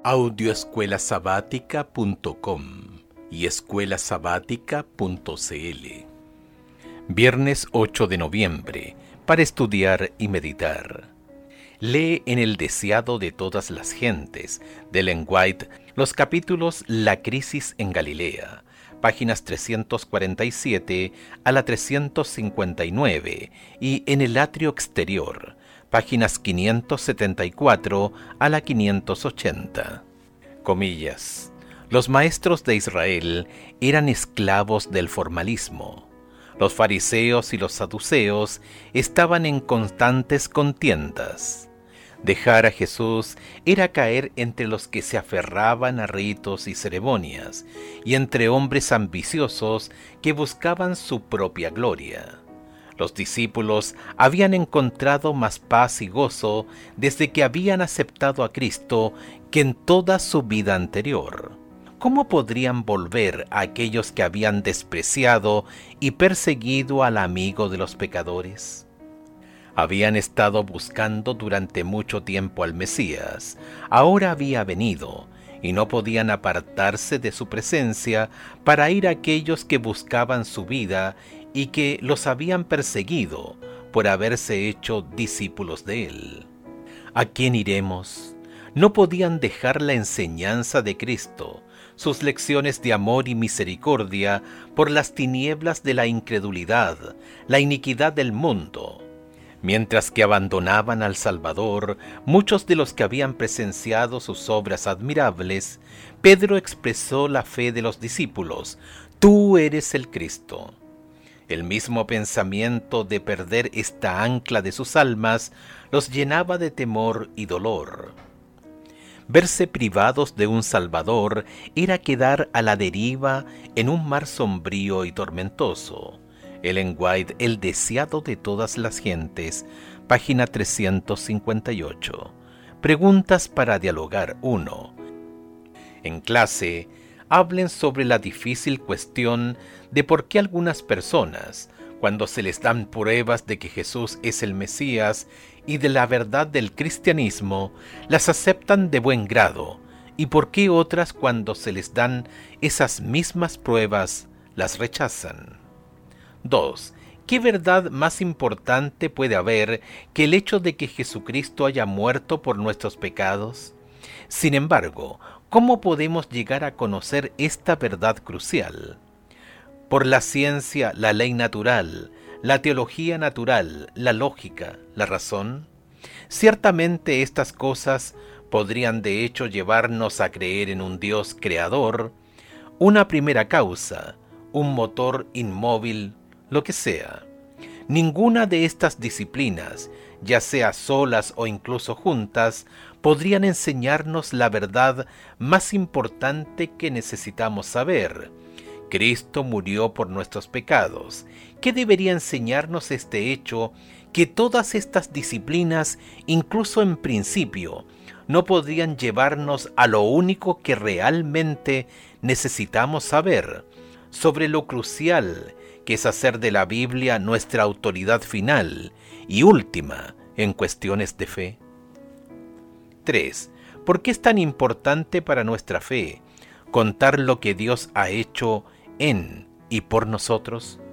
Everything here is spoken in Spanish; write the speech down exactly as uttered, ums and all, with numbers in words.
audio escuela sabática punto com y escuela sabática punto c l. Viernes ocho de noviembre, para estudiar y meditar. Lee en El deseado de todas las gentes, de Ellen White, los capítulos La crisis en Galilea, páginas trescientos cuarenta y siete a la trescientos cincuenta y nueve, y En el atrio exterior, páginas quinientos setenta y cuatro a la quinientos ochenta. Comillas. Los maestros de Israel eran esclavos del formalismo. Los fariseos y los saduceos estaban en constantes contiendas. Dejar a Jesús era caer entre los que se aferraban a ritos y ceremonias, y entre hombres ambiciosos que buscaban su propia gloria. Los discípulos habían encontrado más paz y gozo desde que habían aceptado a Cristo que en toda su vida anterior. ¿Cómo podrían volver a aquellos que habían despreciado y perseguido al amigo de los pecadores? Habían estado buscando durante mucho tiempo al Mesías. Ahora había venido, y no podían apartarse de su presencia para ir a aquellos que buscaban su vida y que los habían perseguido por haberse hecho discípulos de él. ¿A quién iremos? No podían dejar la enseñanza de Cristo, sus lecciones de amor y misericordia, por las tinieblas de la incredulidad, la iniquidad del mundo. Mientras que abandonaban al Salvador, muchos de los que habían presenciado sus obras admirables, Pedro expresó la fe de los discípulos: «Tú eres el Cristo». El mismo pensamiento de perder esta ancla de sus almas los llenaba de temor y dolor. Verse privados de un Salvador era quedar a la deriva en un mar sombrío y tormentoso. Ellen White, El deseado de todas las gentes, página trescientos cincuenta y ocho. Preguntas para dialogar. uno. En clase, hablen sobre la difícil cuestión de por qué algunas personas, cuando se les dan pruebas de que Jesús es el Mesías y de la verdad del cristianismo, las aceptan de buen grado, y por qué otras, cuando se les dan esas mismas pruebas, las rechazan. dos. ¿Qué verdad más importante puede haber que el hecho de que Jesucristo haya muerto por nuestros pecados? Sin embargo, ¿cómo podemos llegar a conocer esta verdad crucial? Por la ciencia, la ley natural, la teología natural, la lógica, la razón. Ciertamente estas cosas podrían de hecho llevarnos a creer en un Dios creador, una primera causa, un motor inmóvil, lo que sea. Ninguna de estas disciplinas, ya sea solas o incluso juntas, podrían enseñarnos la verdad más importante que necesitamos saber. Cristo murió por nuestros pecados. ¿Qué debería enseñarnos este hecho? Que todas estas disciplinas, incluso en principio, no podrían llevarnos a lo único que realmente necesitamos saber, sobre lo crucial que es hacer de la Biblia nuestra autoridad final y última en cuestiones de fe. tres. ¿Por qué es tan importante para nuestra fe contar lo que Dios ha hecho en y por nosotros?